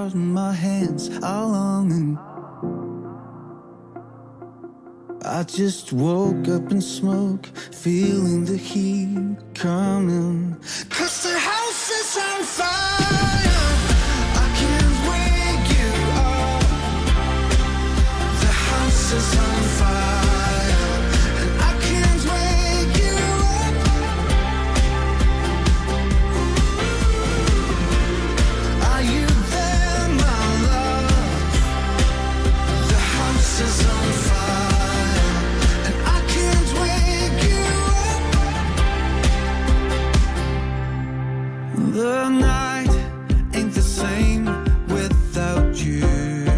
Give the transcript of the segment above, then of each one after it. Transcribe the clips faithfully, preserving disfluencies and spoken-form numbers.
heart and my hands are longing. I just woke up in smoke, feeling the heat coming. 'Cause the house is on fire, I can't wake you up. The house is on fire, and I can't wake you up. Are you there, my love? The house is on fire. The night ain't the same without you.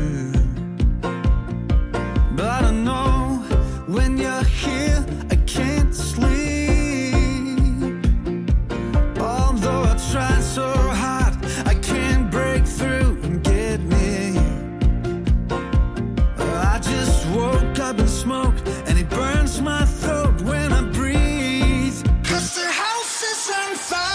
But I know when you're here, I can't sleep. Although I try so hard, I can't break through and get near you. I just woke up and smoked, and it burns my throat when I breathe. 'Cause the house is on fire.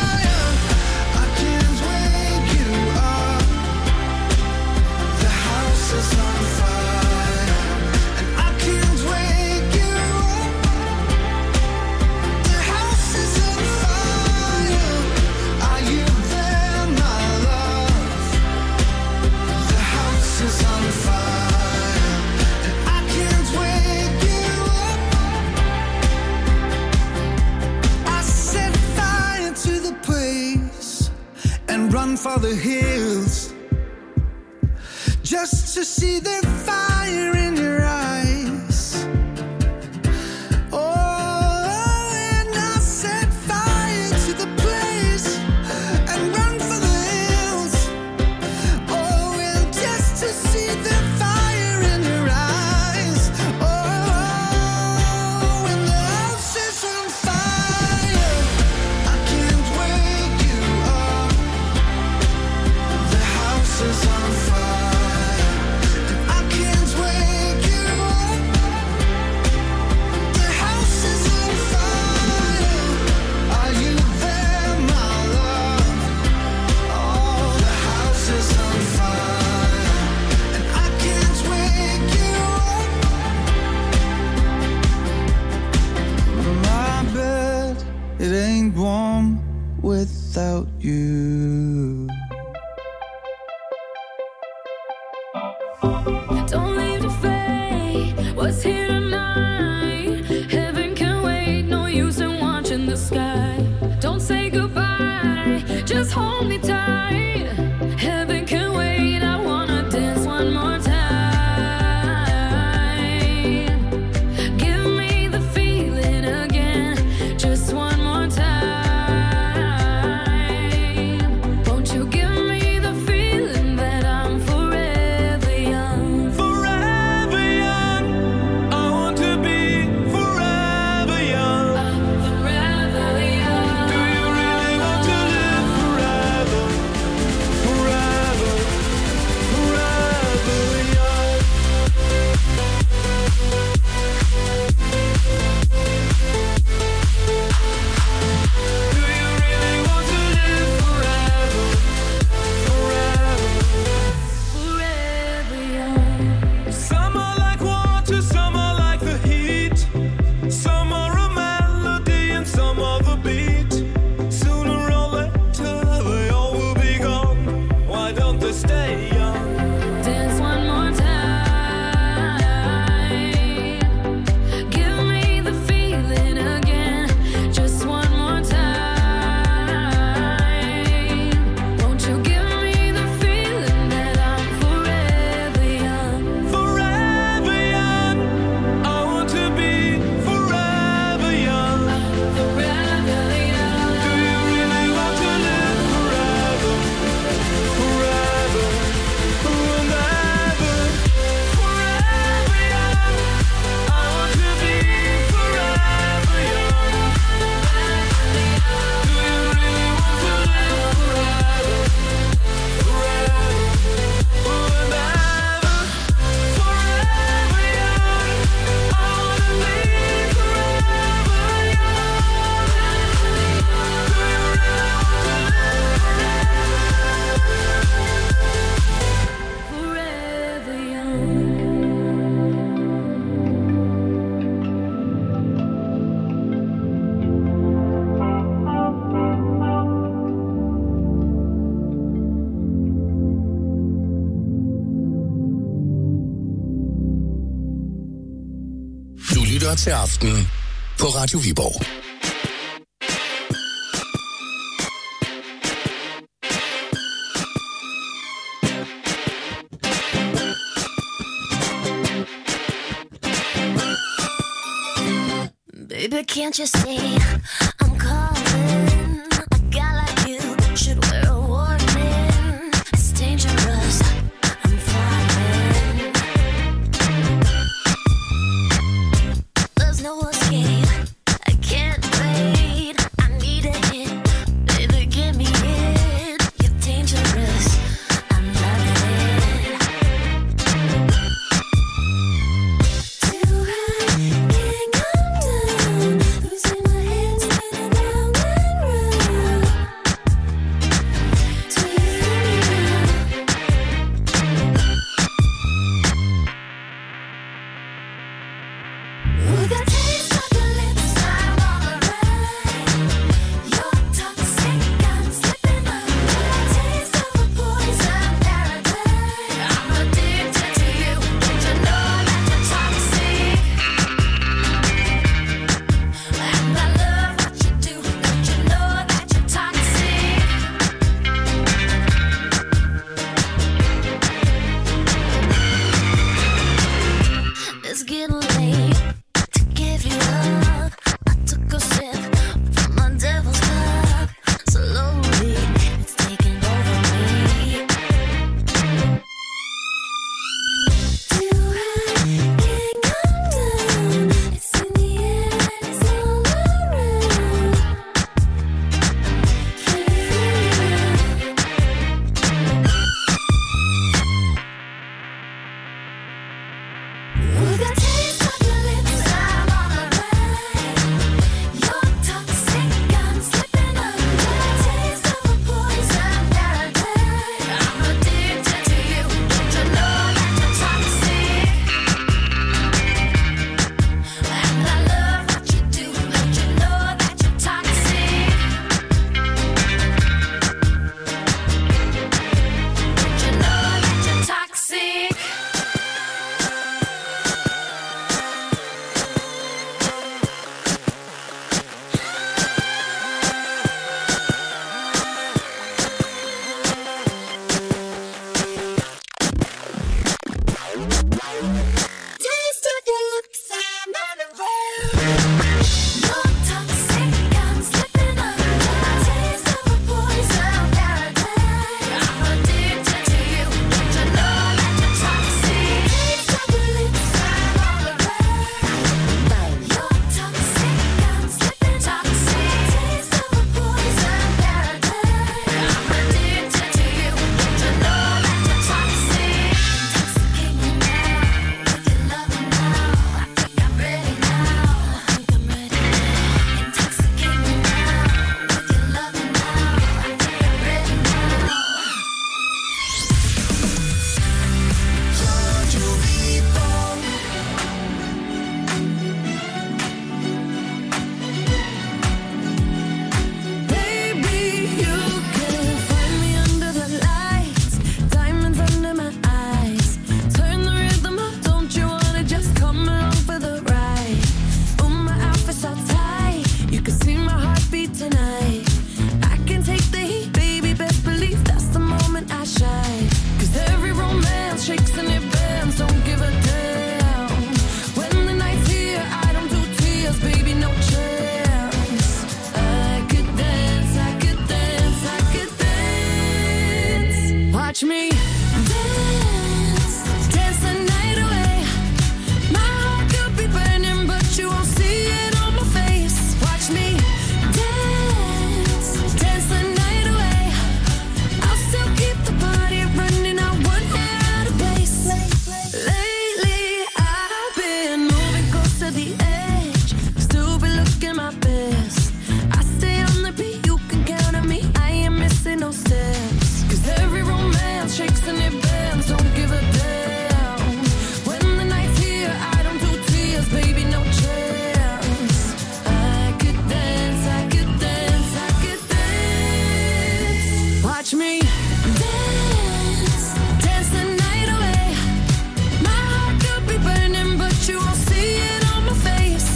Run for the hills just to see the fire in your eyes. Oh, and I set fire to the place and run for the hills. Oh, and just to see the fire in your eyes. Oh, when the house is on fire, I can't wake you up. The house is on fire, and I can't wake you up. The house is on fire. Are you there, my love? Oh, the house is on fire, and I can't wake you up. My bed, it ain't warm without you. Don't leave to fade what's here tonight. Heaven can wait, no use in watching the sky. Don't say goodbye, just hold me tight. Heaven can wait, I wanna dance one more time. Give me the feeling again, just one more time. Won't til aften på Radio Viborg. Baby, can't you see I'm calling? A guy like you should wear a warning. It's dangerous, I'm falling. There's no escape, I can't wait. I need a hit, baby, give me it. You're dangerous, I'm loving it. Too high, can't come down. Losing my head, spinning round and round. Do you feel me now? With the taste of your lips, I'm on the ride. You're toxic, I'm slipping under. Taste of a poison paradise. I'm addicted to you. Don't you know that you're toxic? And I love what you do. Don't you know that you're toxic? It's getting late to give you up. I took a sip from my devil's cup. Slowly, it's taking over me. Too high, can't come down. It's in the air and it's all around. Can you feel me now? With the taste of your lips, I'm on the ride. You're toxic, I'm slipping under. Taste of a poison paradise. I'm addicted to you. Don't you know that you're toxic? And I love what you do. Don't you know that you're toxic? Don't you know that you're toxic? Taste of your lips, I'm on the road. You're toxic, I'm slipping under. Taste of a poison paradise. I'm addicted to you. Don't you know that you're toxic? Taste of your lips, I'm on the road. You're toxic, I'm slipping toxic. Taste of a poison paradise. I'm addicted to you. Don't you know that you're toxic? Intoxicate me now with your loving now. I think I'm ready now. I think I'm ready now. Intoxicate me now with your loving now. I think I'm ready now. Radio Viborg. Baby, you can find me under the lights, diamonds under my eyes. Turn the rhythm up, don't you wanna just come along for the ride? Oh, my outfit's all tight, you can see my heartbeat tonight. I can take the heat, baby, best believe that's the moment I shine. 'Cause every romance shakes and it bends, don't give a damn. When the night's here, I don't do tears, baby, no chance. I could dance, I could dance, I could dance. Watch me dance, dance the night away. My heart could be burning, but you won't see it on my face. Watch me dance, dance the night away. I'll still keep the party running, I won't hear out of place. Lately, I've been moving close to the edge, still be looking my best. I stay on the beat, you can count on me, I ain't missing no steps. 'Cause every romance shakes and it bends, don't give a damn. When the night's here, I don't do tears, baby, no chance. I could dance, I could dance, I could dance. Watch me dance, dance the night away. My heart could be burning, but you won't see it on my face.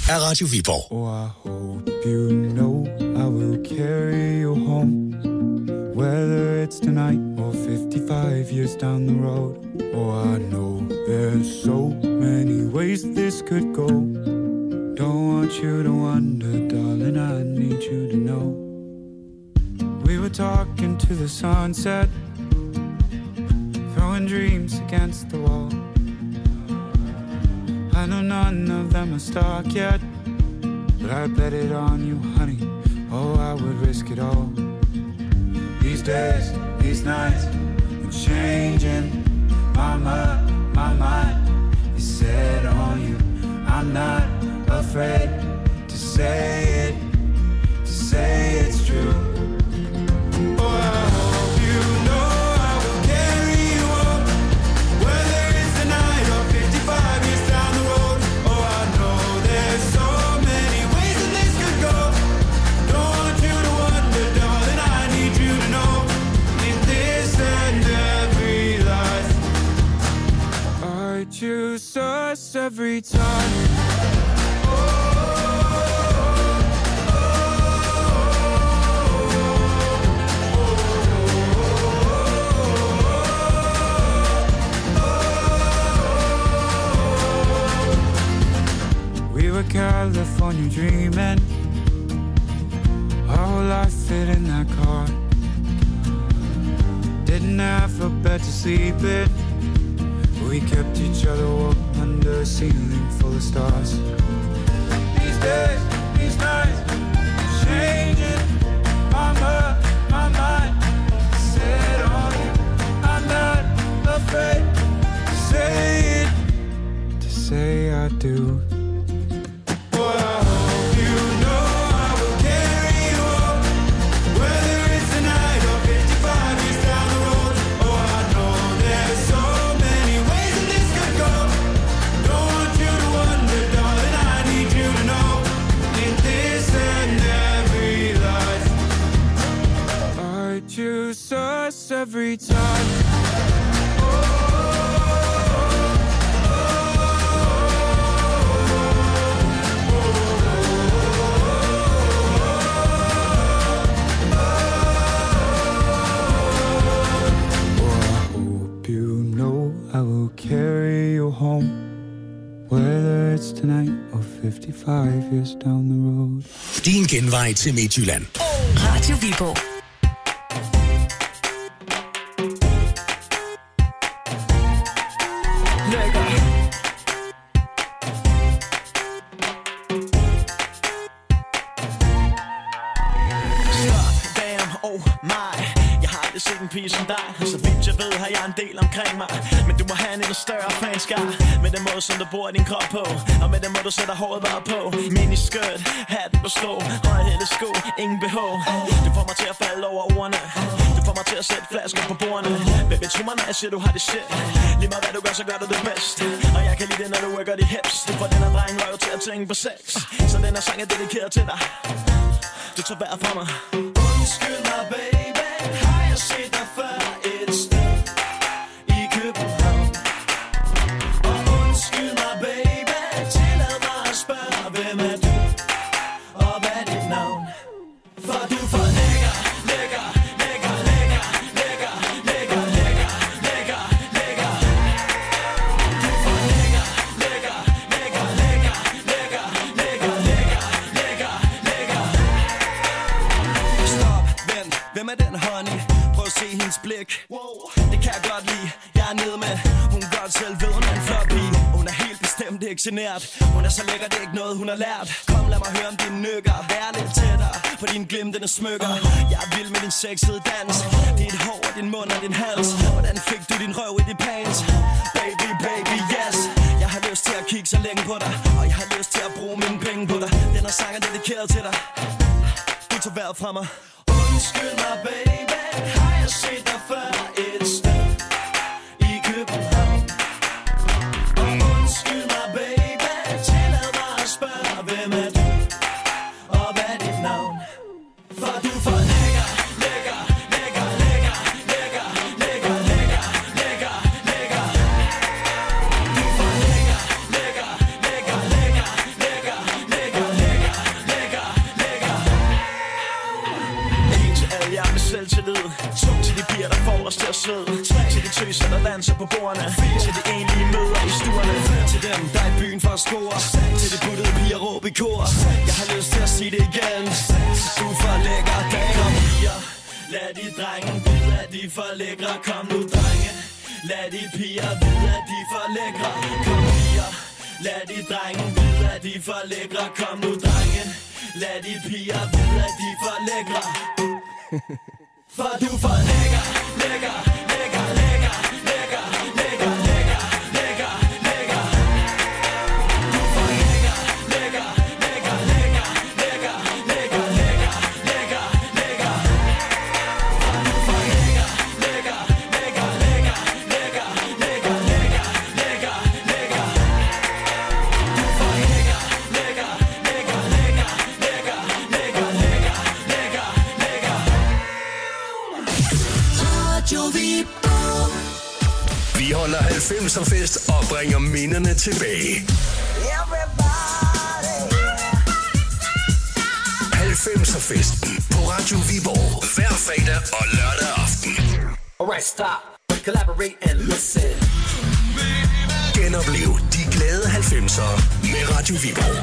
af Radio Viborg. Oh, I hope you know I will carry you home, whether it's tonight or fifty-five years down the road. Oh, I know there's so many ways this could go. Don't want you to wonder, darling, I need you to know. We were talking to the sunset, throwing dreams against the wall. I know none of them are stuck yet, but I bet it on you, honey. Oh, I would risk it all. These days, these nights, I'm changing. My mind, my mind is set on you. I'm not afraid to say it, to say it's true. Oh, I hope you know I will carry you home, whether it's tonight or fifty-five years down the road. Oh, I know there's so many ways that this could go. Don't want you to wonder, darling, I need you to know. In this and every life, I choose us every time. California dreaming, our whole life fit in that car. Didn't have a bed to sleep in, we kept each other warm under a ceiling full of stars. These days, these nights, changing. Mama, my mind set on you. I'm not afraid to say it, to say I do. Every time. Carry you home, whether it's tonight or fifty-five years down the road. Din genvej til Midtjylland. Radio Viborg. Som dig, så vidt jeg ved har jeg en del omkring mig. Men du må have en endnu større fanskar, med den måde som du bruger din krop på, og med den måde du sætter håret bare på. Miniskirt, hatten på stå, højhælede sko, ingen B H. Du får mig til at falde over ordene, du får mig til at sætte flasker på bordene. Baby, tro mig når jeg siger du har det shit. Lige meget hvad du gør, så gør du det bedst. Og jeg kan lide det når du worker de hips. Du får den her dreng røv til at tænke på sex, så den her sang er dedikeret til dig. Du tager vejret fra mig. Undskyld mig baby, har jeg set dig før et sted i København? Og undskyld mig baby, tillad mig at spørge, hvem er du, og hvad er dit navn? For du er for lækker, lækker, lækker, lækker, lækker, lækker, lækker, lækker, lækker. Du er for lækker, lækker, lækker, lækker, lækker, lækker, lækker, lækker, lækker. Stop, vent, hvem er den honey? Prøv at se hendes blik. Det kan jeg godt lide, jeg er nede med. Hun godt selv ved, hun er en flot pige. Hun er helt bestemt ikke genert. Hun er så lækker, det er ikke noget, hun har lært. Kom, lad mig høre om dine nykker. Vær lidt tættere på dine glimtende smykker. Jeg er vild med din sexede dans. Dit hår og din mund og din hals. Hvordan fik du din røv i de pants? Baby, baby, yes. Jeg har lyst til at kigge så længe på dig, og jeg har lyst til at bruge mine penge på dig. Den her sang er dedikeret til dig. Du tager vejret fra mig. Undskyld mig baby, har jeg set dig før et sted i København? Og undskyld mig baby, tillad mig at spørge, hvem er du, og hvad er dit navn? For du er for lækker, lækker, lækker, lækker, lækker, lækker, lækker, lækker, lækker. Du er for lækker, lækker, lækker, lækker, lækker, lækker, der danser på bordene. Til de enlige møder i stuerne. Til dem, der er i byen for at score. Til de puttede piger råb i kor. Jeg har lyst til at sige det igen. Du er for lækker, damer piger. Lad de drenge vide, at de er for lækre. Kom nu, drenge. Lad de piger vide, at de er for lækre. Kom piger. Lad de drenge vide, at de er for lækre. Kom nu, drenge. Lad de piger vide, at de er for lækre. For du er for lækker, lækker, lækker, lækker, lækker, lækker, lækker, lækker, lækker. Du er for lækker, lækker, lækker, lækker, lækker, lækker, lækker, lækker, lækker. For du er for lækker, lækker, lækker, lækker, lækker, lækker, lækker, lækker, lækker. Du er for lækker, lækker, lækker, lækker, lækker, lækker, lækker, lækker, lækker. Vi holder halvfemser fest og bringer minderne tilbage. halvfemser festen på Radio Viborg hver fredag og lørdag aften. Alright, stop. Collaborate and listen. Genoplev de glade halvfemser med Radio Viborg.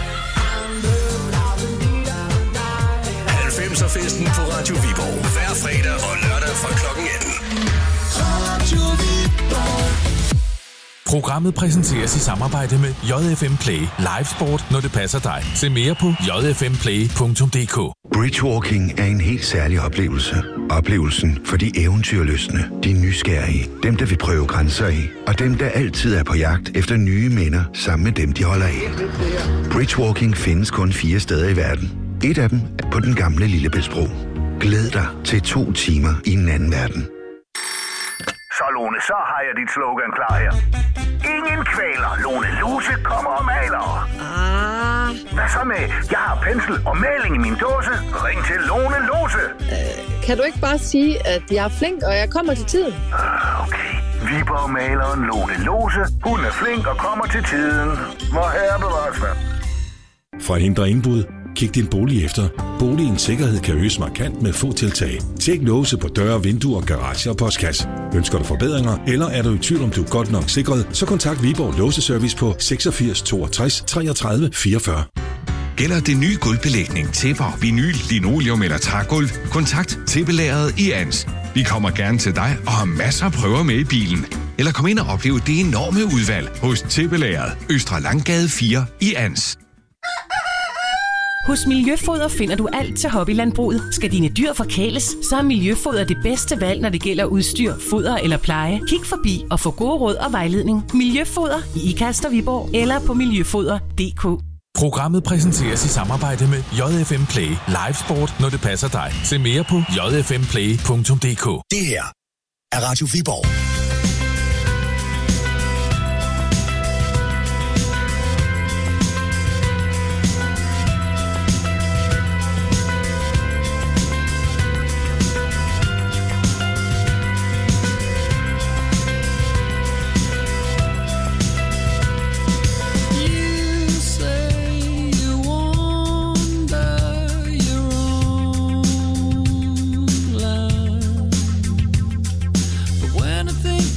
halvfemser festen på Radio Viborg hver fredag og lørdag fra klokken atten. Radio Viborg. Programmet præsenteres i samarbejde med J F M Play. Live sport, når det passer dig. Se mere på j f m play punktum d k. Bridgewalking er en helt særlig oplevelse. Oplevelsen for de eventyrlystne, de nysgerrige, dem der vil prøve grænser af, og dem der altid er på jagt efter nye minder sammen med dem, de holder af. Bridgewalking findes kun fire steder i verden. Et af dem er på den gamle Lillebæltsbro. Glæd dig til to timer i en anden verden. Så Lone, så har jeg dit slogan klar her. Ingen kvæler, Lone Luse kommer og maler. Ah. Hvad så med, jeg har pensel og maling i min dåse. Ring til Lone Lose. Øh, kan du ikke bare sige, at jeg er flink, og jeg kommer til tiden? Uh, okay. Viborg-maleren Lone Lose. Hun er flink og kommer til tiden. Hvor herre bevares hvad. For at hindre indbrud, kig din bolig efter. Boligens sikkerhed kan øges markant med få tiltag. Tjek låse på døre, vinduer, garage og postkasse. Ønsker du forbedringer, eller er du i tvivl om du er godt nok sikret, så kontakt Viborg Låseservice på seksogfirs toogtres treogtredive fireogfyrre. Gælder det nye gulvbelægning, tæpper, vinyl, linoleum eller trægulv? Kontakt Tæppelageret i Ans. Vi kommer gerne til dig og har masser af prøver med i bilen. Eller kom ind og opleve det enorme udvalg hos Tæppelageret, Østre Langgade fire i Ans. Hos Miljøfoder finder du alt til hobbylandbruget. Skal dine dyr forkæles, så er Miljøfoder det bedste valg, når det gælder udstyr, foder eller pleje. Kig forbi og få gode råd og vejledning. Miljøfoder i Ikast og Viborg eller på miljøfoder punktum d k. Programmet præsenteres i samarbejde med J F M Play. Live sport, når det passer dig. Se mere på j f m play punktum d k. Det her er Radio Viborg. When I think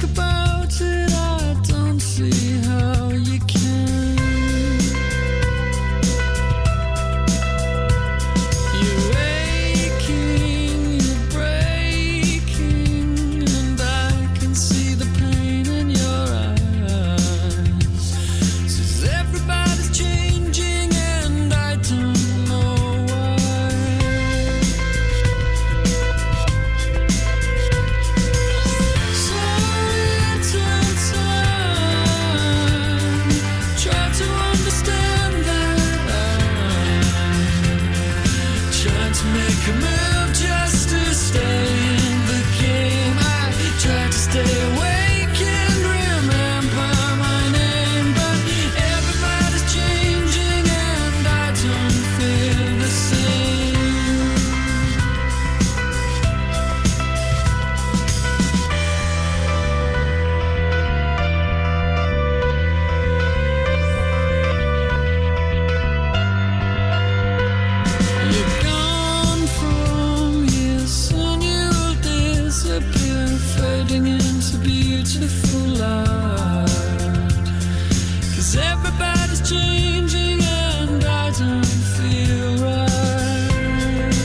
beautiful life. 'Cause everybody's changing and I don't feel right.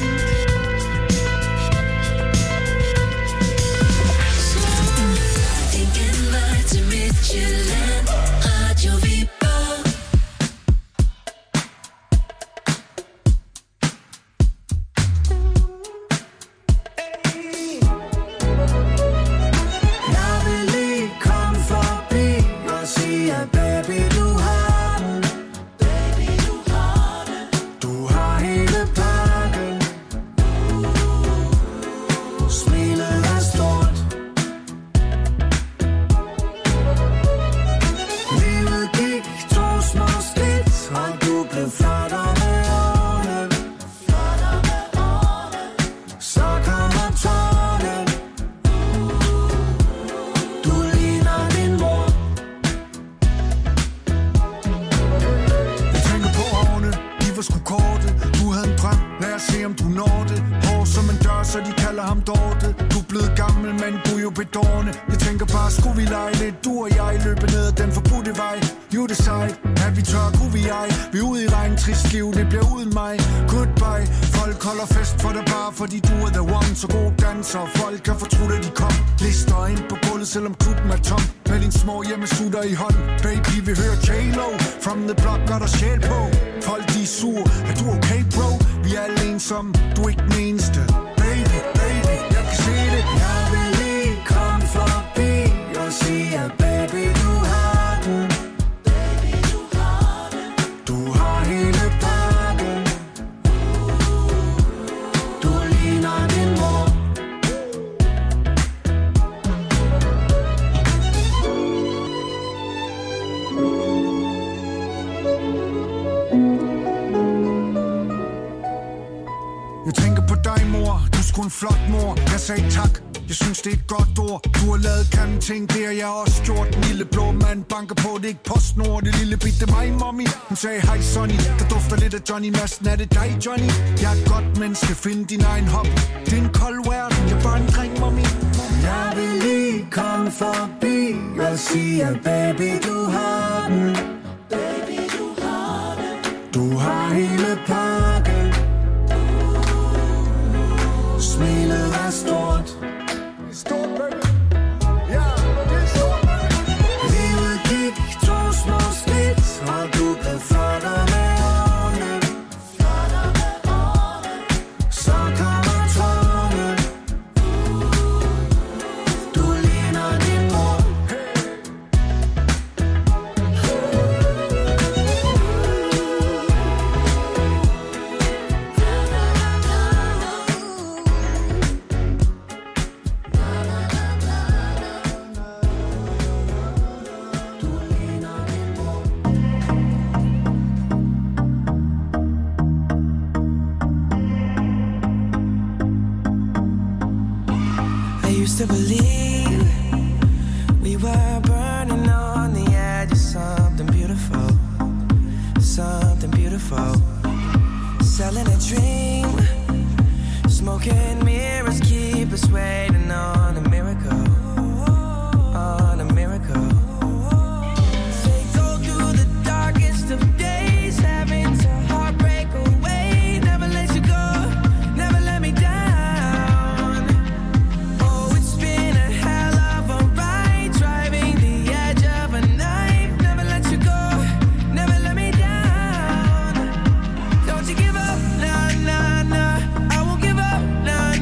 So Thinking light to Michelin, Radio Vibo. Jeg vil lige komme forbi og sige, at baby, du har den. Baby, du har den. Du har hele pakken. Smilet er stort. Livet gik to små skridt, og du blev flottere med årene. Så kommer tårne. Du ligner din mor. Jeg tænker på årene, de var sgu korte. Du havde en drøm, lad os se om du når det. Hår som en dør, så de kalder ham Dorte. Du er blevet gammel, men du er jo bedårende. Jeg tænker bare, skulle vi lege lidt, du og jeg løbe ned ad den forbudte vej. You decide, at vi tør, kunne vi ej. Vi er ude i regn, trist liv, det bliver uden mig. Goodbye, folk holder fest for dig bare, fordi du er the one. Så god danser, folk kan fortrude, at de kom. Lister ind på gulvet, selvom klubben er tom. Med din små hjemmesutter i hånden. Baby, vi hører J-Lo, from the block, gør der sjæl på. Folk, de er sur, er du okay, bro? Vi er alle ensomme, du er ikke den eneste. Baby, baby, jeg kan se det. Jeg vil lige komme forbi og sige, at baby, du har den. Baby, du har den. Du har hele pakken. Du ligner din mor. Jeg tænker på dig, mor. Du er sgu en flot mor. Jeg sagde tak. Jeg synes, det er et godt ord. Du har lavet grimme ting, det har jeg også gjort. Den lille blå mand banker på, det er ikke PostNord. Det lille bitte mig, mommy. Hun sagde, hej Sonny. Der dufter lidt af Johnny Madsen. Er det dig, Johnny? Jeg er et godt menneske. Find din egen hobby. Det er en kold verden. Jeg er bare en dreng, mommy. Jeg vil lige komme forbi og sige, at baby, du har den. Baby, du har den. Du har hele pakken. Smilet er stort. Stort, baby. Ja, det er stort, baby. Livet gik to små skridt, og du blev flottere med årene. Flottere med årene. Så kommer tårne. Du ligner din mor. To believe we were burning on the edge of something beautiful, something beautiful. Selling a dream, smoking mirrors keep us waiting on a miracle, on a miracle. They go through the darkest of days, having to heartbreak away. Never let you go, never let me down. Nah, nah, I won't give up, nah,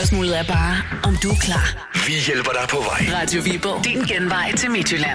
Spørgsmålet er bare, om du er klar. Vi hjælper dig på vej. Radio Viborg. Din genvej til Midtjylland.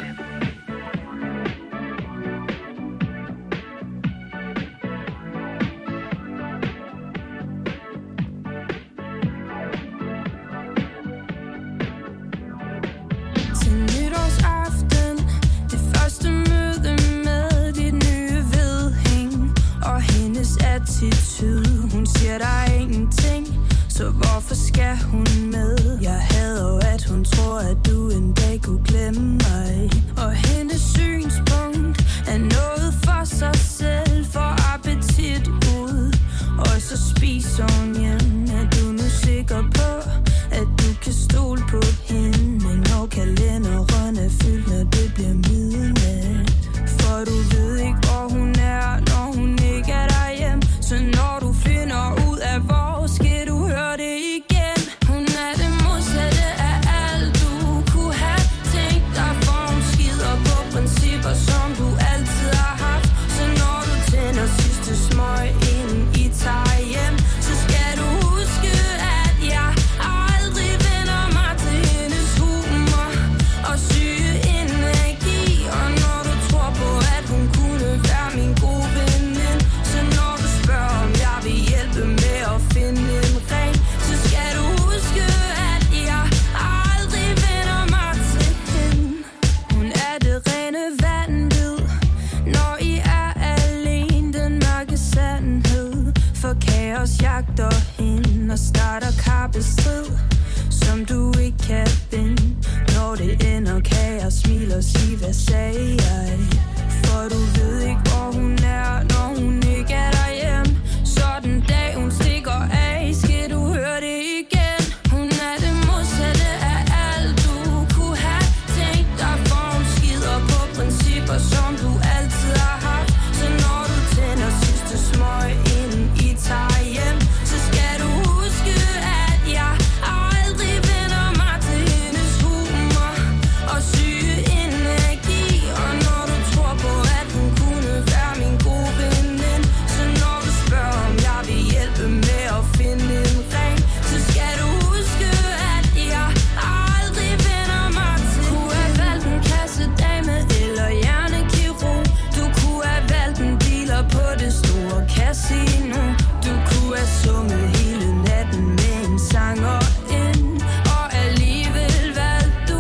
Til nytårsaften, det første møde med dit nye vedhæng og hendes attitude. Hun siger, der er ingenting, så hvorfor skal hun med? Jeg hader jo, at hun tror, at du en dag kunne glemme mig. Og hendes synspunkt er noget for sig selv, for appetit ud. Og så spiser hun hjem. Er du nu sikker på, at du kan stole på hende? Når kalenderen er fyldt, når det bliver midnat. For du ved ikke, hvor hun er, når hun ikke er derhjemme. Så når du finder ud af, hvor skal du høre det igen. Hun er det modsatte af alt, du kunne have tænkt dig. For hun skider på principper, som du altid har haft. Så når du tænder sidste smøg, inden I tager hjem, så skal du huske, at jeg aldrig vender mig til hendes humor og syge energi. Og når du tror på, at hun kunne være min gode veninde, så når du spørger, om jeg vil hjælpe med at finde en ring, så skal du huske, at jeg aldrig vender mig til hende. Hun er det rene vanvid, når I er alene, den mørke sandhed. For kaos jagter hende og starter kappestrid, som du ikke kan vinde. Når det ender, kan jeg smile og sige, hvad sagde jeg? For du ved ikke, hvor hun er, når hun ikke er derhjemme. Så den dag hun stikker af, skal du høre det igen. Hun er det modsatte af alt, du kunne have tænkt dig. For hun skider på principper, som du altid har haft. Så når du tænder sidste smøg, inden I tager hjem, så skal du huske, at jeg aldrig vender mig til hendes humor og syge energi. Og når du tror på, at hun kunne være min gode veninde, så når du spørger, om jeg vil hjælpe med at finde en ring, så skal du huske, at jeg aldrig vender mig til. Du kunne have valgt en kassedame eller hjernekirurg. Du kunne have valgt en dealer på det store casino. Du kunne have sunget hele natten med en sanger ind, og alligevel valgte du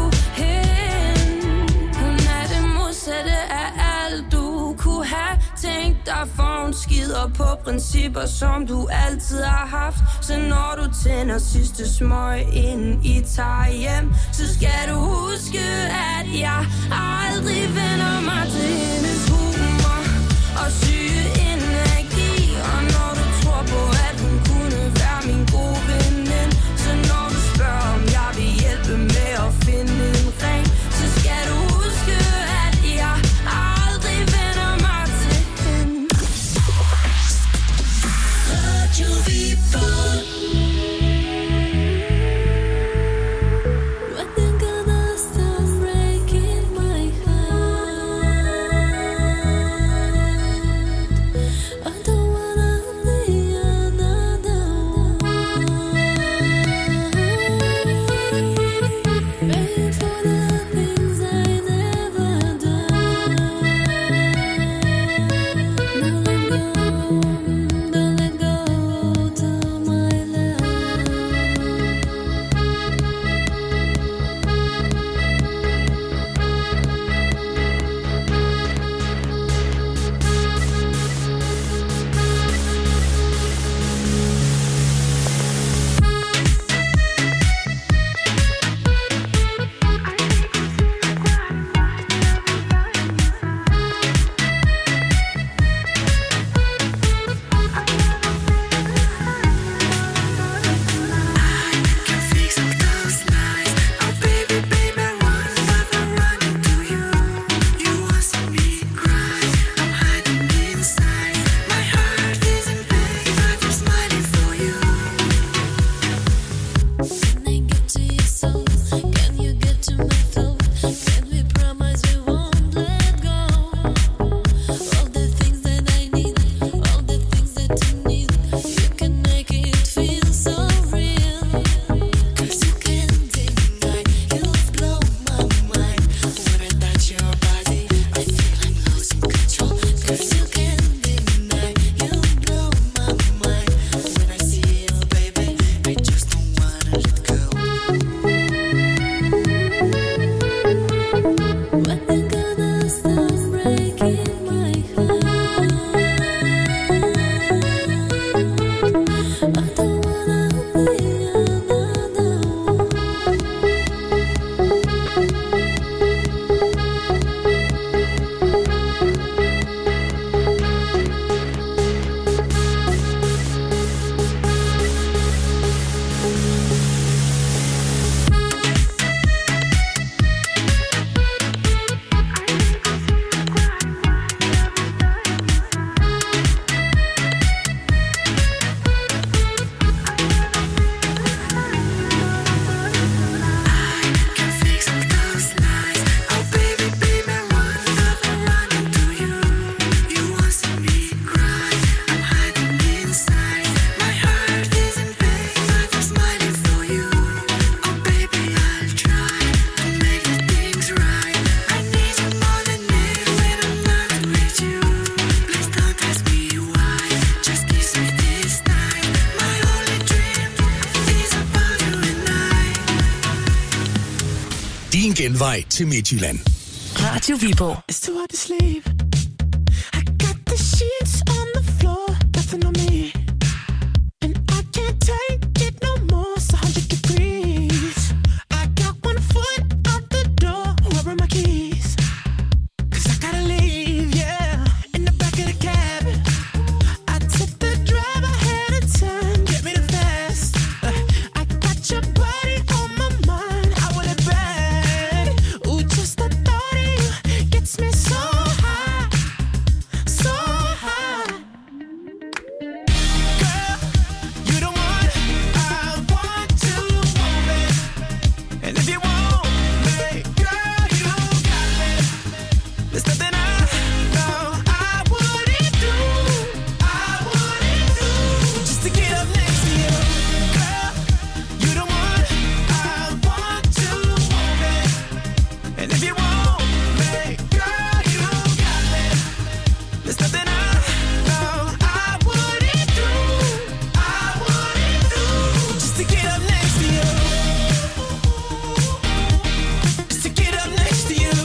hende. Hun er det modsatte af alt, du kunne have tænkt dig. For hun skider på principper, som du altid har haft. Så når du tænder sidste smøg, inden I tager hjem, så skal du huske, at jeg aldrig vender mig til hendes humor og syge energi. Og når du tror på, at hun kunne være min gode veninde, så når du spørger, om jeg vil hjælpe med at finde en ring, så skal du huske, at jeg aldrig vender mig til hende. Radio Viborg. I think of the stuff breaking my heart. din genvej til Midtjylland. Radio Viborg. It's too hard to sleep. I got the sheets on the floor, nothing on me. And I can't take it no more, it's one hundred degrees. I got one foot out the door, where are my keys? Cause I gotta leave, yeah, in the back of the cab. I took the drive ahead of time, get me the fast. Uh, I got your body on my mind, I want it bad. Ooh, just the thought of you gets me so high, so high. Girl, you the one I want to move it. And if you want me, girl, you got me. There's nothing I know I wouldn't do, I wouldn't do, just to get up next to you. Girl, you the one I want to move it. And if you want me, girl, you got me. There's nothing I know I wouldn't do, I wouldn't do, just to get up next to you. Just to get up next to you.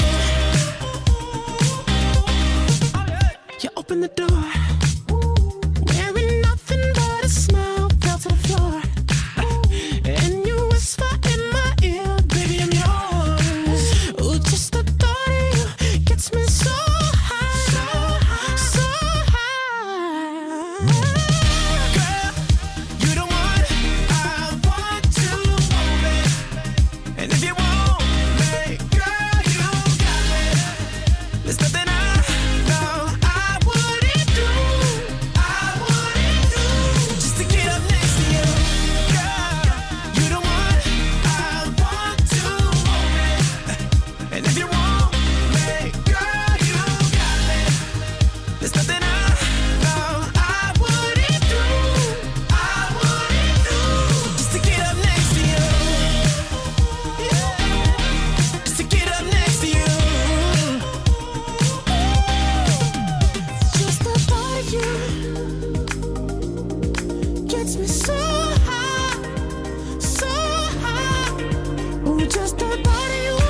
You open the door, wearing nothing but a smile, fell to the floor. And you whisper in my ear, baby, I'm yours. Ooh, just the thought of you gets me so high, so high, so high. Girl, you the one I want to move it. And if you want me, girl, you got me. There's nothing I know I wouldn't do, I wouldn't do, just to get up next to you. Girl, you the one I want to move it. And if you want me, girl, you got me. There's nothing I know I wouldn't do, I wouldn't do, just to get up next to you. Yeah, just to get up next to you. Just the thought of you gets me so high, so high. Ooh, just the thought of you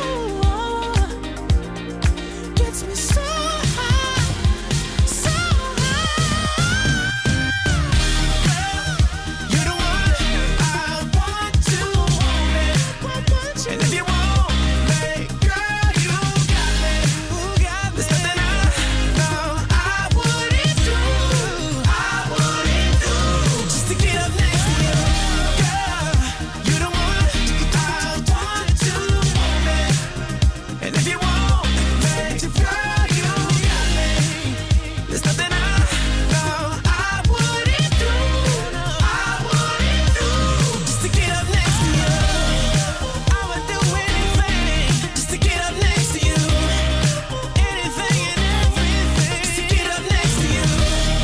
gets me so high, so high. Girl, you the one I want to move it. And if you want me, girl, you got me. There's nothing I know I wouldn't do, I wouldn't do, just to get up next to you. Girl, you the one I want to move it. And if you want me, girl, you got me. There's nothing I know I wouldn't do, I wouldn't do, just to get up next to you. I would do anything just to get up next to you. Anything and everything just to get up next to you.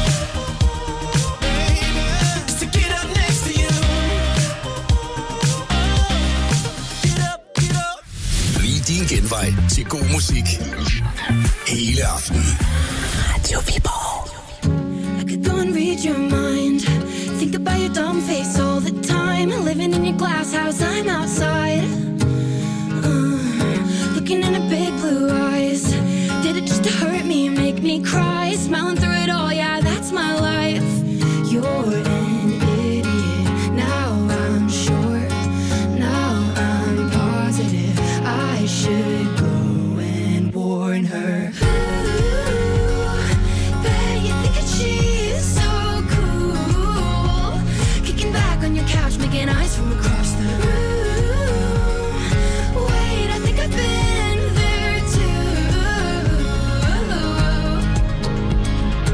Baby, just to get up next to you. Get up, get up. Bliv din genvej til god musik hele aftenen. Radio Viborg. I could go and read your mind. Think about your dumb face all the time. Living in your glass house, I'm outside. Uh, looking in her big blue eyes. Did it just to hurt me, make me cry? Smiling through it all, yeah, that's my life. You're an idiot. Now I'm sure. Now I'm positive. I should go and warn her. Ooh, bet you think that she's so cool. Kicking back on your couch, making eyes from across the room. Wait, I think I've been there too.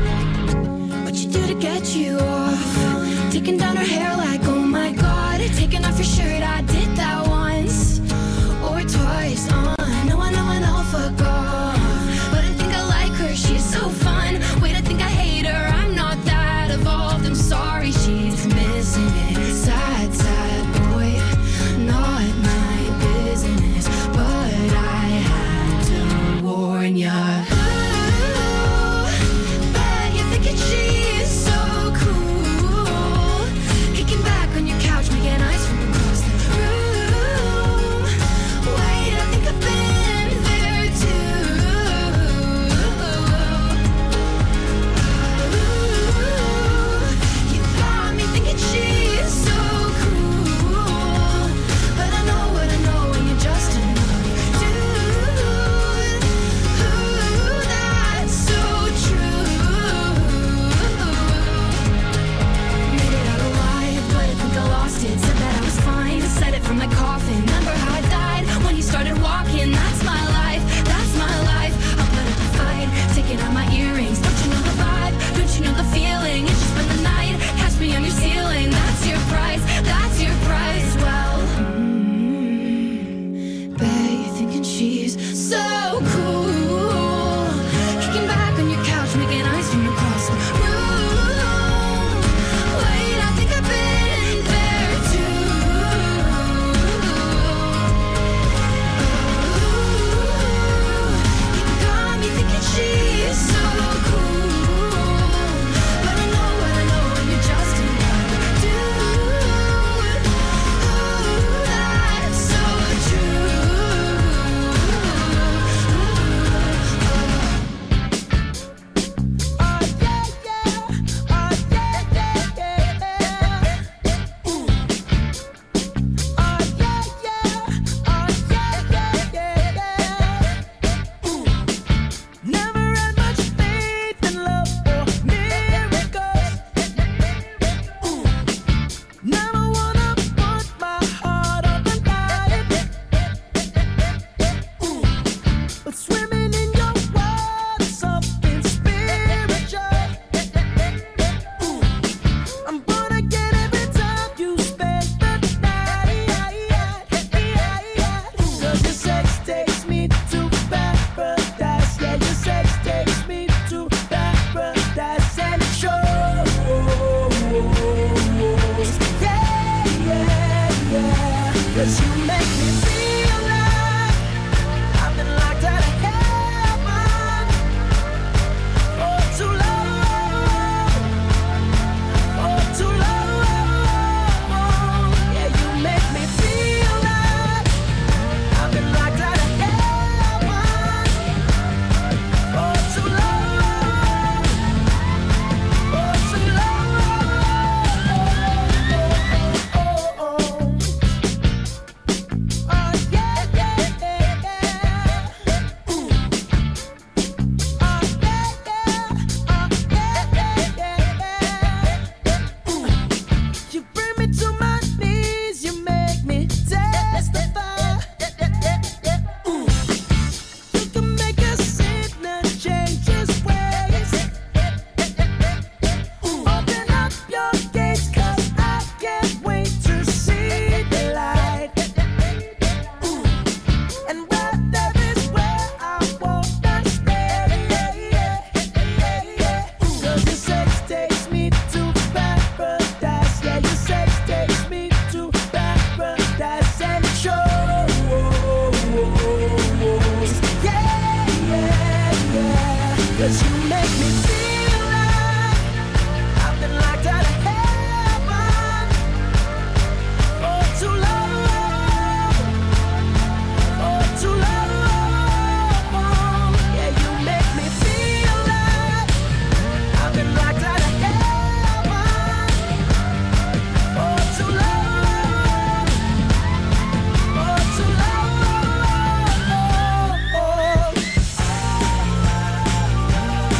make me feel like I've been locked out of heaven for too long, for too long. Yeah, you make me feel like I've been locked out of heaven for too long, for too You bring me to my knees, you make me testify. You can make a sinner change his ways. Open up your gates, 'cause I can't wait to see the light. And where there is where I wanna stay. 'Cause your sex takes me to paradise. Yeah, your sex takes me to paradise and shows. Yeah, yeah, yeah. 'Cause you make me feel like I've been locked out of heaven for too long, for too long. Yeah, you make me feel like I've been locked out of heaven for too long, for too long.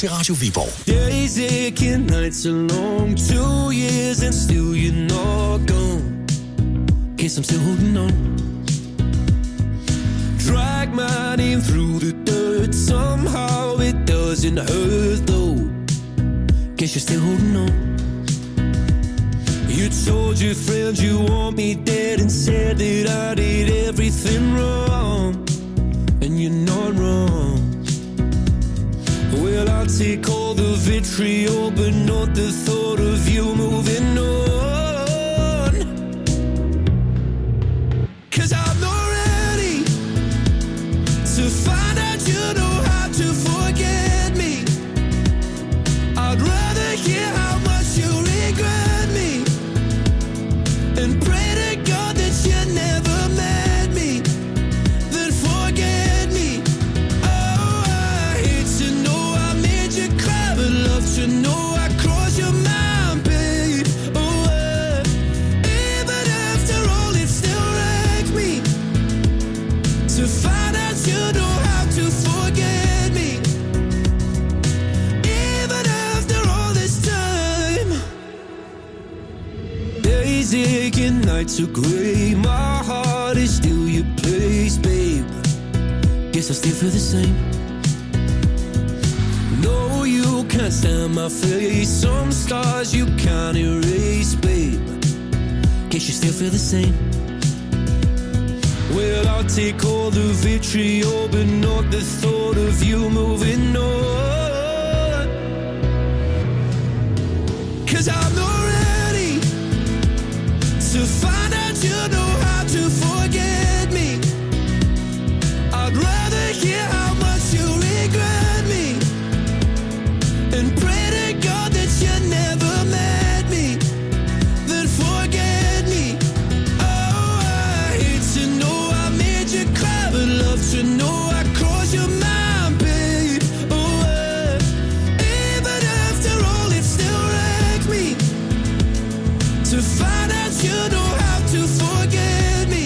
til Radio Viborg. Days aching, nights are long, two years and still you're not gone. Guess I'm still holding on. Drag my name through the dirt, somehow it doesn't hurt though. Guess you're still holding on. You told your friends you want me dead and said that I did everything wrong. And you're not wrong. Well, I'll take all the vitriol, but not the thought of you moving on. 'Cause I'm not ready to find out you know how to forget me. I'd rather hear how much you regret me and pray to God that you never met me, then forget me. Oh, I hate to know I made you cry, but love to know I crossed your mind, babe. Oh, uh, even after all, it still wrecks me to find out you know how to forget me. Even after all this time, days aching, nights are gray. My heart is still your place, babe. Guess I still feel the same. No, you can't stand my face. Some scars you can't erase, babe. Guess you still feel the same. Well, I'll take all the vitriol, but not the thought of you moving on. 'Cause I'm not ready to find out you know how to forget me. I'd rather hear how much you regret me and pray to God that you never met me, then forget me. Oh, I hate to know I made you cry, but love to know I crossed your mind, babe. Oh, uh, even after all, it still wrecks me to find out you know how to forget me.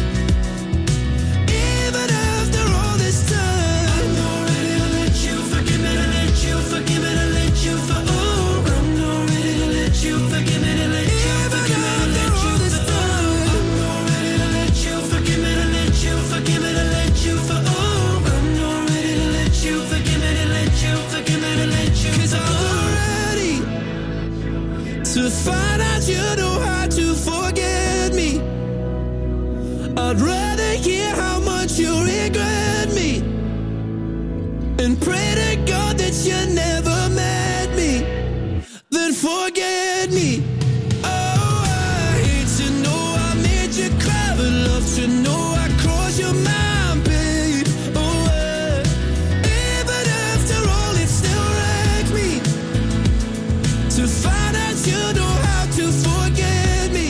Even after all this time, I'm not ready to let you forgive me, to let you forgive me, to let you for oh, I'm not ready to let you forgive me, to let you forgive me, to let you this time. I'm not ready to let you forgive me, to let you forgive me, to let you for oh, I'm not ready to let you forgive me, to let you forgive me, to let you. 'Cause I'm not ready to find out you know how to forget me. I'd rather hear how much you regret me and pray to God that you never met me, then forget me. Oh, I hate to know I made you cry, but love to know I crossed your mind, babe. Oh, uh, even after all, it still wrecks me to find out you know how to forget me.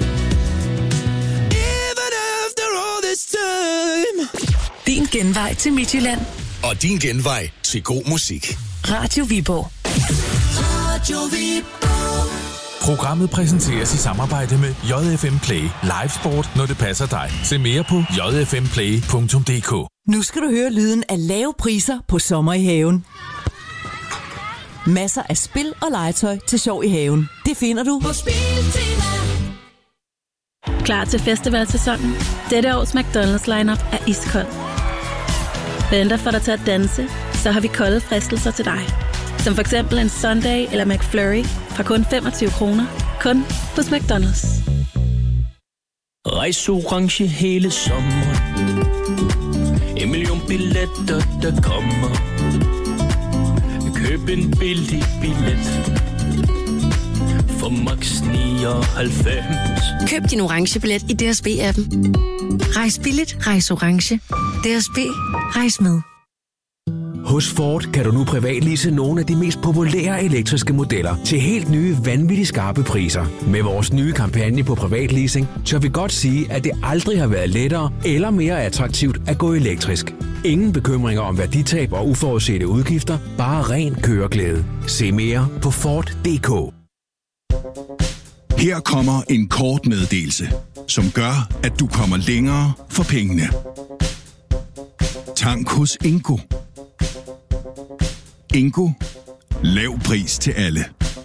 Even after all this time. Din genvej til Midtjylland. Og din genvej til god musik. Radio Viborg. Radio Viborg. Programmet præsenteres i samarbejde med J F M Play. Live sport, når det passer dig. Se mere på j f m play punktum d k. Nu skal du høre lyden af lave priser på sommer i haven. Masser af spil og legetøj til sjov i haven. Det finder du på Spiltina. Klar til festivalsæsonen? Dette års McDonald's lineup er iskold. Venter for dig til at danse, så har vi kolde fristelser til dig. Som for eksempel en Sunday eller McFlurry fra kun femogtyve kroner. Kun hos McDonald's. Rejs orange hele sommeren. En million billetter, der kommer. Køb en billig billet for max nioghalvfems. Køb din orange billet i D S B-appen. Rejs billigt, rejs orange. D S B, rejs med. Hos Ford kan du nu privatlease nogle af de mest populære elektriske modeller til helt nye, vanvittigt skarpe priser. Med vores nye kampagne på privatleasing, tør vi godt sige, at det aldrig har været lettere eller mere attraktivt at gå elektrisk. Ingen bekymringer om værditab og uforudsete udgifter, bare ren køreglæde. Se mere på Ford punktum d k. Her kommer en kort meddelelse, som gør, at du kommer længere for pengene. Tank hos Ingo. Ingo Lav pris til alle.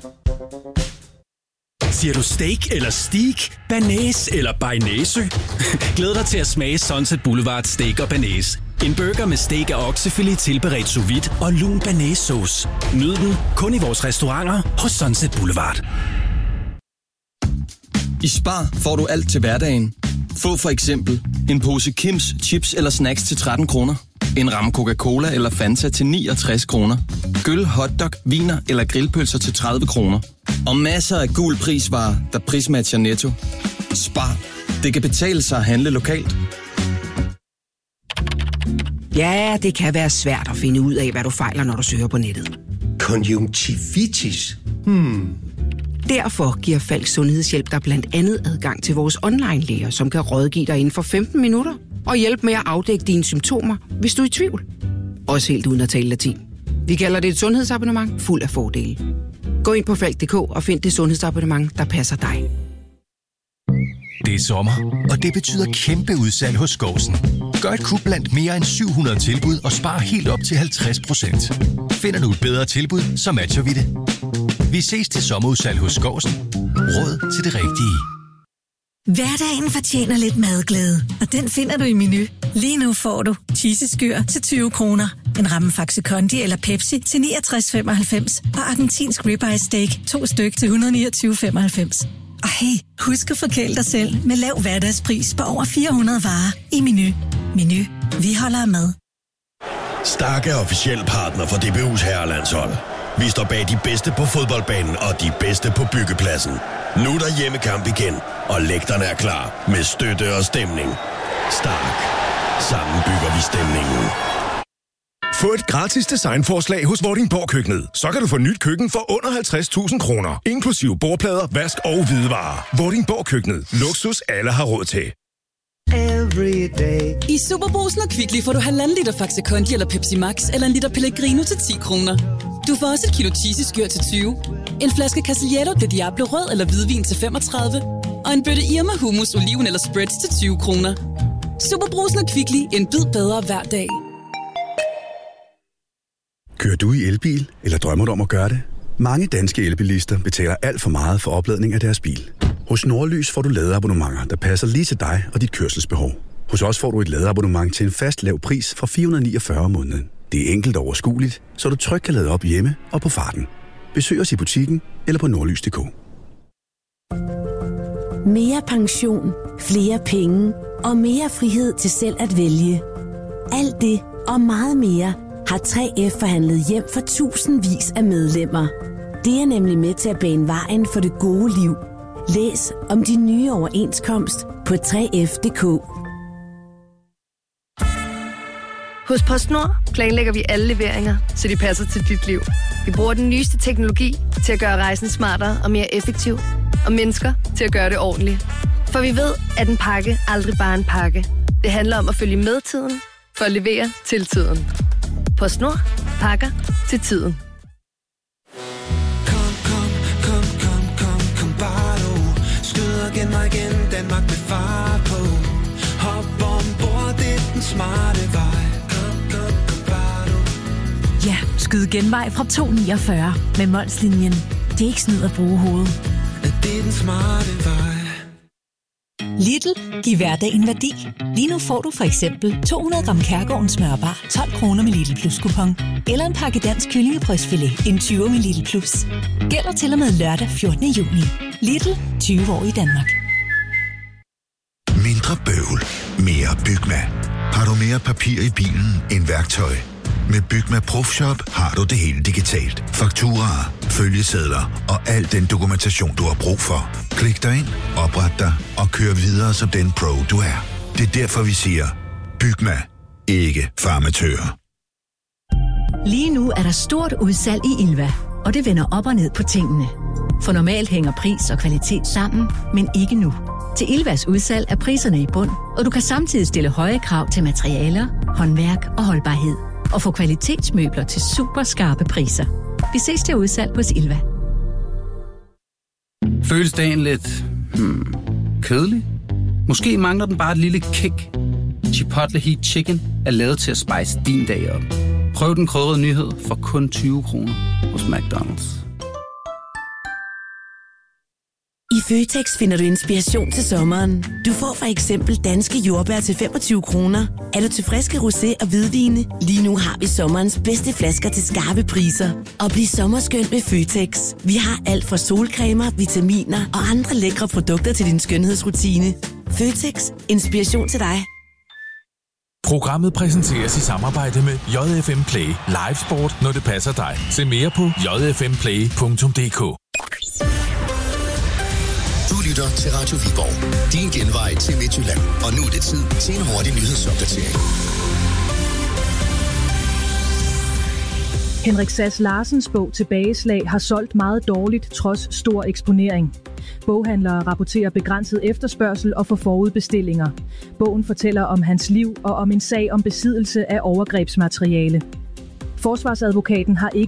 Siger du steak eller steak? Banæs eller bearnaise? Glæd dig til at smage Sunset Boulevard Steak og Banæs. En burger med steak og oksefilet tilberedt sous vide og lun banæssauce. Nyd den kun i vores restauranter hos Sunset Boulevard. I Spar får du alt til hverdagen. Få for eksempel en pose Kims chips eller snacks til tretten kroner. En ramme Coca-Cola eller Fanta til niogtres kroner. Gyld, hotdog, viner eller grillpølser til tredive kroner. Og masser af gul prisvarer, der prismatcher Netto. Spar. Det kan betale sig at handle lokalt. Ja, det kan være svært at finde ud af, hvad du fejler, når du søger på nettet. Konjunktivitis? Hmm. Derfor giver Falk Sundhedshjælp dig blandt andet adgang til vores online-læger, som kan rådgive dig inden for femten minutter og hjælpe med at afdække dine symptomer, hvis du er i tvivl. Også helt uden at tale latin. Vi kalder det et sundhedsabonnement fuld af fordele. Gå ind på falk punktum d k og find det sundhedsabonnement, der passer dig. Det er sommer, og det betyder kæmpe udsalg hos Skovsen. Gør et kup blandt mere end syv hundrede tilbud og spar helt op til halvtreds procent. Finder du et bedre tilbud, så matcher vi det. Vi ses til sommerudsalg hos Skovsen. Råd til det rigtige. Hverdagen fortjener lidt madglæde, og den finder du i Menu. Lige nu får du cheeseskyr til tyve kroner, en ramme Faxe Kondi eller Pepsi til niogtres femoghalvfems og argentinsk ribeye steak to styk til et hundrede niogtyve femoghalvfems. Og hey, husk at forkæle dig selv med lav hverdagspris på over fire hundrede varer i Menu. Menu. Vi holder af mad. Stark er officiel partner for D B U's herrelandshold. Vi står bag de bedste på fodboldbanen og de bedste på byggepladsen. Nu er der hjemmekamp igen, og lægterne er klar med støtte og stemning. Stark. Sammen bygger vi stemningen. Få et gratis designforslag hos Vordingborg Køkkenet. Så kan du få nyt køkken for under halvtreds tusind kroner. Inklusive bordplader, vask og hvidevarer. Vordingborg Køkkenet. Luksus alle har råd til. I Superbrugsen og Kvickly får du halvanden liter Faxe Kondi eller Pepsi Max eller en liter Pellegrino til ti kroner. Du får også et kilo cheeseskyr til tyve, en flaske Casiglietto de Diablo rød eller hvidvin til femogtredive og en bøtte Irma hummus, oliven eller spreads til tyve kroner. Superbrugsen og Kvickly. En bid bedre hver dag. Kører du i elbil, eller drømmer du om at gøre det? Mange danske elbilister betaler alt for meget for opladning af deres bil. Hos Nordlys får du ladeabonnementer, der passer lige til dig og dit kørselsbehov. Hos os får du et ladeabonnement til en fast lav pris fra fire hundrede og niogfyrre om måneden. Det er enkelt og overskueligt, så du trygt kan lade op hjemme og på farten. Besøg os i butikken eller på nordlys punktum d k. Mere pension, flere penge og mere frihed til selv at vælge. Alt det og meget mere har tre F forhandlet hjem for tusindvis af medlemmer. Det er nemlig med til at bane vejen for det gode liv. Læs om de nye overenskomst på tre F punktum d k. Hos PostNord planlægger vi alle leveringer, så de passer til dit liv. Vi bruger den nyeste teknologi til at gøre rejsen smartere og mere effektiv, og mennesker til at gøre det ordentligt. For vi ved, at en pakke aldrig bare er en pakke. Det handler om at følge med tiden, for at levere til tiden. PostNord. Pakker til tiden. Kom, kom, kom, kom, kom, kom bare du. Skyd igen mig igen, Danmark med far på. Hop ombord, det er den smarte vej. Ja, skyd genvej fra to niogfyrre med Molslinjen. Det er ikke snyd at bruge hovedet. Det er den smarte vej. Lidl, giv hverdagen værdi. Lige nu får du for eksempel to hundrede gram Kærgården smørbar, tolv kroner med Lidl Plus kupon. Eller en pakke dansk kyllingebrystfilet, en tyve med Lidl Plus. Gælder til og med lørdag fjortende juni. Lidl, tyve år i Danmark. Mindre bøvl, mere Bygma. Har du mere papir i bilen end værktøj? Med Bygma Profshop har du det hele digitalt. Fakturaer, følgesedler og al den dokumentation, du har brug for. Klik dig ind, opret dig og kør videre som den pro, du er. Det er derfor, vi siger, Bygma. Ikke farmatører. Lige nu er der stort udsalg i Ilva, og det vender op og ned på tingene. For normalt hænger pris og kvalitet sammen, men ikke nu. Til Ilvas udsalg er priserne i bund, og du kan samtidig stille høje krav til materialer, håndværk og holdbarhed. Og få kvalitetsmøbler til super skarpe priser. Vi ses til udsalg hos Ilva. Føles dagen lidt hmm, kedelig? Måske mangler den bare et lille kick. Chipotle Heat Chicken er lavet til at spice din dag op. Prøv den krydrede nyhed for kun tyve kroner hos McDonald's. I Føtex finder du inspiration til sommeren. Du får for eksempel danske jordbær til femogtyve kroner. Er du til friske rosé og hvidvine? Lige nu har vi sommerens bedste flasker til skarpe priser. Og bliv sommerskøn med Føtex. Vi har alt fra solcremer, vitaminer og andre lækre produkter til din skønhedsrutine. Føtex. Inspiration til dig. Programmet præsenteres i samarbejde med J F M Play. Live sport, når det passer dig. Se mere på j f m play punktum d k. Du lytter til Radio Viborg. Din genvej til Midtjylland. Og nu er det tid til en hurtig nyhedsopdatering. Henrik Sass Larsens bog Tilbageslag har solgt meget dårligt trods stor eksponering. Boghandlere rapporterer begrænset efterspørgsel og får forudbestillinger. Bogen fortæller om hans liv og om en sag om besiddelse af overgrebsmateriale. Forsvarsadvokaten har ikke